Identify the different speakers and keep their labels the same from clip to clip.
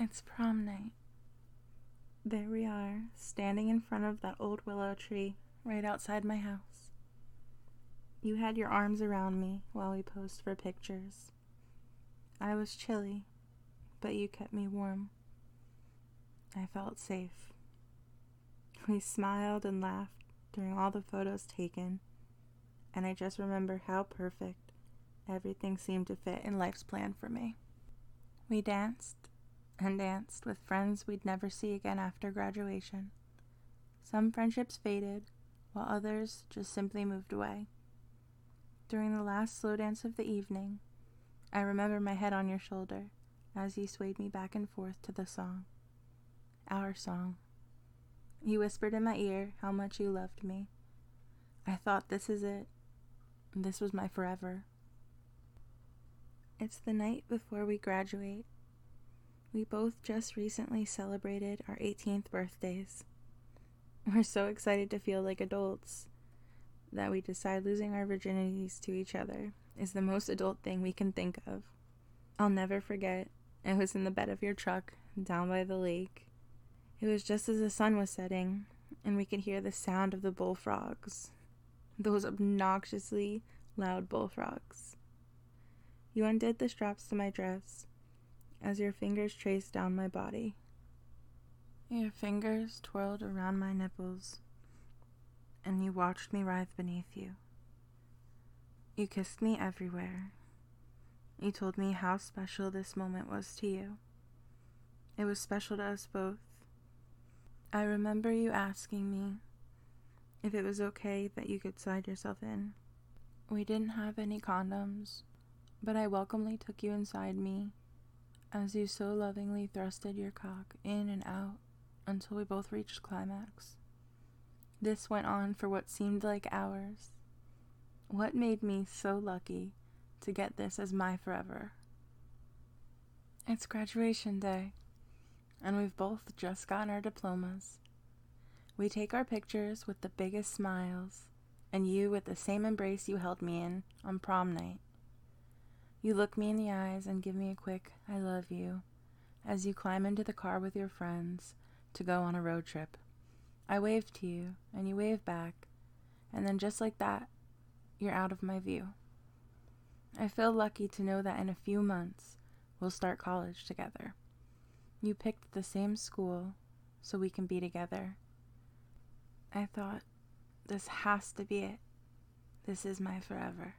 Speaker 1: It's prom night. There we are, standing in front of that old willow tree right outside my house. You had your arms around me while we posed for pictures. I was chilly, but you kept me warm. I felt safe. We smiled and laughed during all the photos taken, and I just remember how perfect everything seemed to fit in life's plan for me. We danced and danced with friends we'd never see again after graduation. Some friendships faded, while others just simply moved away. During the last slow dance of the evening, I remember my head on your shoulder as you swayed me back and forth to the song. Our song. You whispered in my ear how much you loved me. I thought, this is it. This was my forever. It's the night before we graduate. We both just recently celebrated our 18th birthdays. We're so excited to feel like adults that we decide losing our virginities to each other is the most adult thing we can think of. I'll never forget, it was in the bed of your truck down by the lake. It was just as the sun was setting, and we could hear the sound of the bullfrogs. Those obnoxiously loud bullfrogs. You undid the straps to my dress as your fingers traced down my body. Your fingers twirled around my nipples, and you watched me writhe beneath you. You kissed me everywhere. You told me how special this moment was to you. It was special to us both. I remember you asking me if it was okay that you could slide yourself in. We didn't have any condoms, but I welcomely took you inside me as you so lovingly thrusted your cock in and out until we both reached climax. This went on for what seemed like hours. What made me so lucky to get this as my forever? It's graduation day, and we've both just gotten our diplomas. We take our pictures with the biggest smiles, and you with the same embrace you held me in on prom night. You look me in the eyes and give me a quick "I love you" as you climb into the car with your friends to go on a road trip. I wave to you, and you wave back, and then just like that, you're out of my view. I feel lucky to know that in a few months, we'll start college together. You picked the same school, so we can be together. I thought, this has to be it. This is my forever.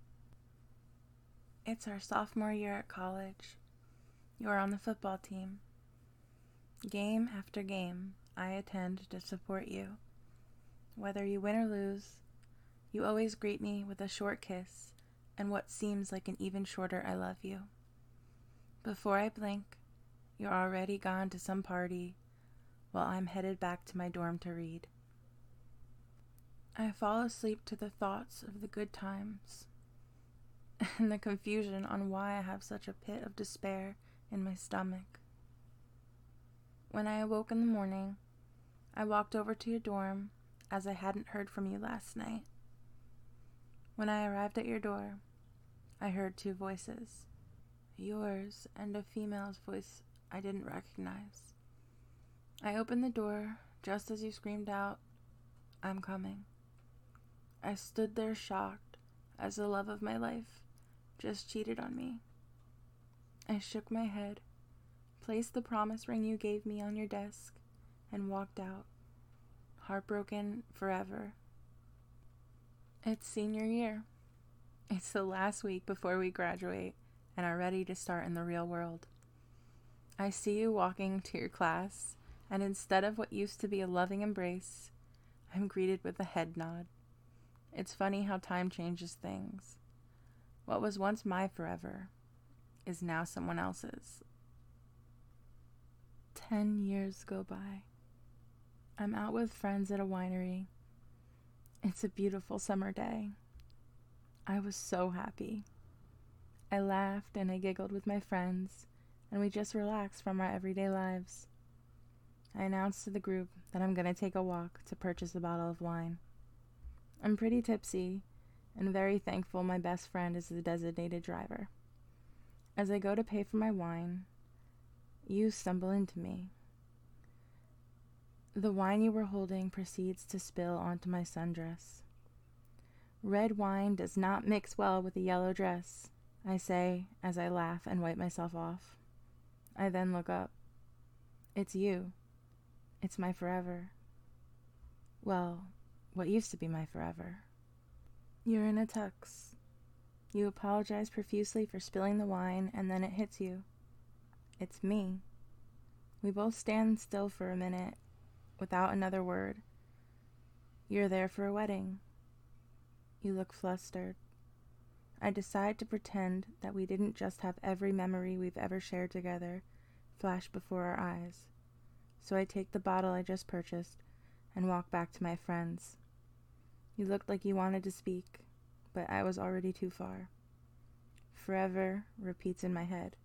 Speaker 1: It's our sophomore year at college. You're on the football team. Game after game, I attend to support you. Whether you win or lose, you always greet me with a short kiss and what seems like an even shorter "I love you." Before I blink, you're already gone to some party while I'm headed back to my dorm to read. I fall asleep to the thoughts of the good times and the confusion on why I have such a pit of despair in my stomach. When I awoke in the morning, I walked over to your dorm as I hadn't heard from you last night. When I arrived at your door, I heard two voices, yours and a female's voice I didn't recognize. I opened the door just as you screamed out, "I'm coming." I stood there shocked as the love of my life just cheated on me. I shook my head, placed the promise ring you gave me on your desk, and walked out, heartbroken forever. It's senior year. It's the last week before we graduate and are ready to start in the real world. I see you walking to your class, and instead of what used to be a loving embrace, I'm greeted with a head nod. It's funny how time changes things. What was once my forever is now someone else's. 10 years go by. I'm out with friends at a winery. It's a beautiful summer day. I was so happy. I laughed and I giggled with my friends, and we just relaxed from our everyday lives. I announced to the group that I'm going to take a walk to purchase a bottle of wine. I'm pretty tipsy and very thankful my best friend is the designated driver. As I go to pay for my wine, you stumble into me. The wine you were holding proceeds to spill onto my sundress. Red wine does not mix well with a yellow dress, I say as I laugh and wipe myself off. I then look up. It's you. It's my forever. Well, what used to be my forever. You're in a tux. You apologize profusely for spilling the wine, and then it hits you. It's me. We both stand still for a minute, without another word. You're there for a wedding. You look flustered. I decide to pretend that we didn't just have every memory we've ever shared together flash before our eyes. So I take the bottle I just purchased and walk back to my friends. You looked like you wanted to speak, but I was already too far. Forever repeats in my head.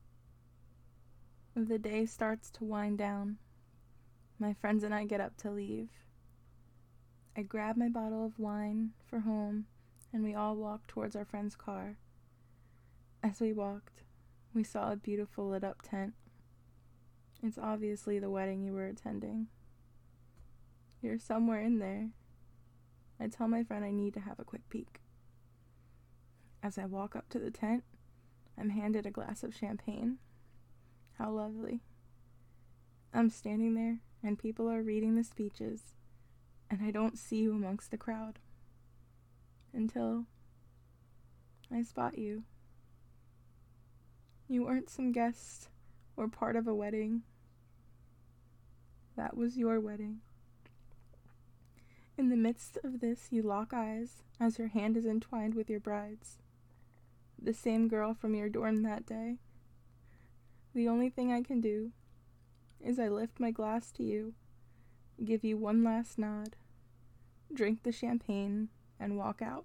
Speaker 1: The day starts to wind down. My friends and I get up to leave. I grab my bottle of wine for home, and we all walk towards our friend's car. As we walked, we saw a beautiful lit-up tent. It's obviously the wedding you were attending. You're somewhere in there. I tell my friend I need to have a quick peek. As I walk up to the tent, I'm handed a glass of champagne. How lovely. I'm standing there, and people are reading the speeches, and I don't see you amongst the crowd. Until I spot you. You weren't some guest or part of a wedding. That was your wedding. In the midst of this, you lock eyes as your hand is entwined with your bride's. The same girl from your dorm that day. The only thing I can do is I lift my glass to you, give you one last nod, drink the champagne, and walk out.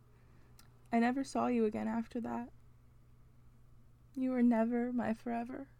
Speaker 1: I never saw you again after that. You were never my forever.